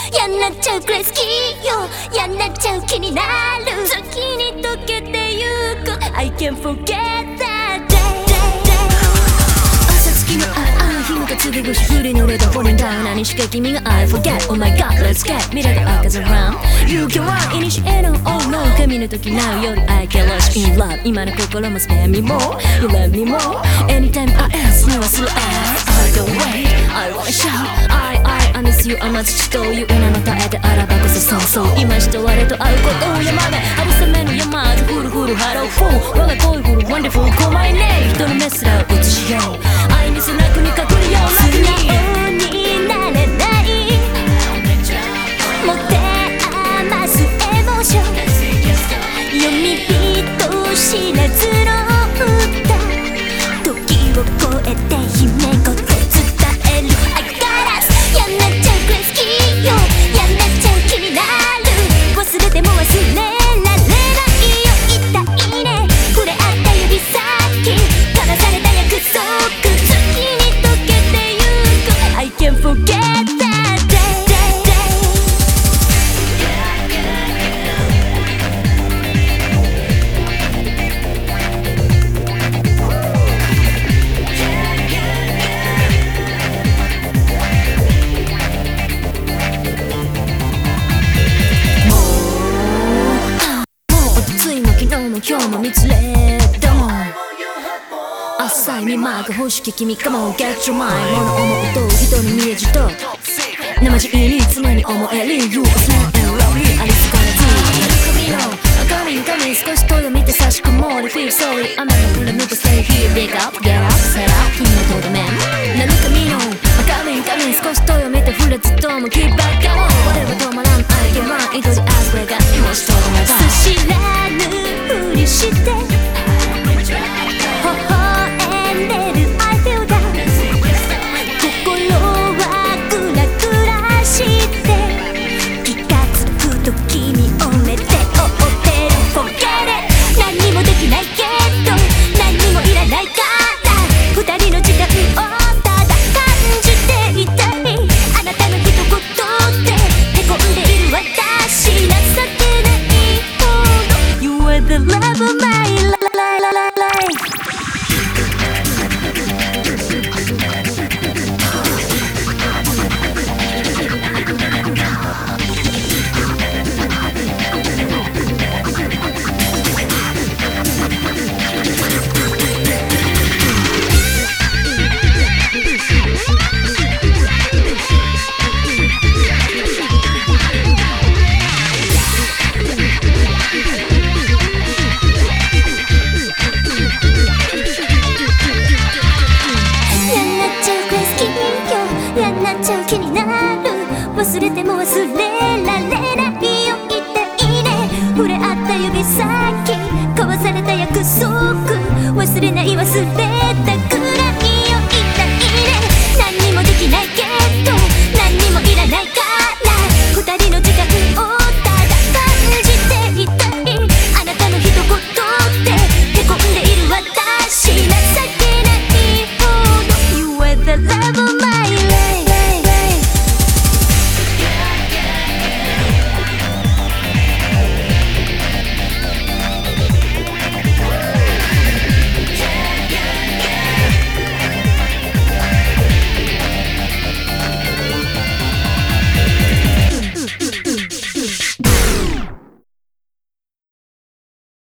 嫌になっちゃうくらい好きよ。嫌になっちゃう気になる。先に溶けてゆく I can't forget that day。 朝月の日向継ぐし振り濡れたfalling down。何しか君が I forget Oh my god let's get 未来が赤ずらん You can run いにしえの Oh no 髪の時なう夜 I get lost in love 今の心も spare me more You love me more Anytime I ask にはする I don't wait I wanna shout I miss you 甘土という名の耐えてあらばこそそうそう今しと我と会うことを山で春雨の山でフルフルハローフォー我が恋フルワンダフル Call my name 人のメスラを映しよう愛に背中に隠れよう素直になれない持て余すエモーション読み人知らずの歌時を超えて姫ごと伝える I got us 嫌になっちゃうくらい好きよ嫌になっちゃう気になる忘れても忘れられないよ痛いね触れ合った指先交わされた約束月に溶けてゆく I can't forget that day今日も見つれたもん浅い見まく欲しき君 Come on get your mind 物思うと人に見えじと生地に常に思える You are sad and lonely ありすがらず髪少し遠見て差し込もう Feel sorry 雨の降る抜け Stay here Wake up Get up Set up 君のとどめ何か見の髪少し遠見て触れずとも Keep back Come on 我は止まらん I can run 糸で明日が今しとどめだ知らぬふりして微笑んでる I feel that 心はグラグラして気がつくと君を目で追ってる Forget it 何もできないけど何もいらないから二人の時間をただ感じていたいあなたの一言でへこんでいる私情けないほど You are the love of my life忘れても忘れられないよ痛いね触れ合った指先交わされた約束忘れない忘れ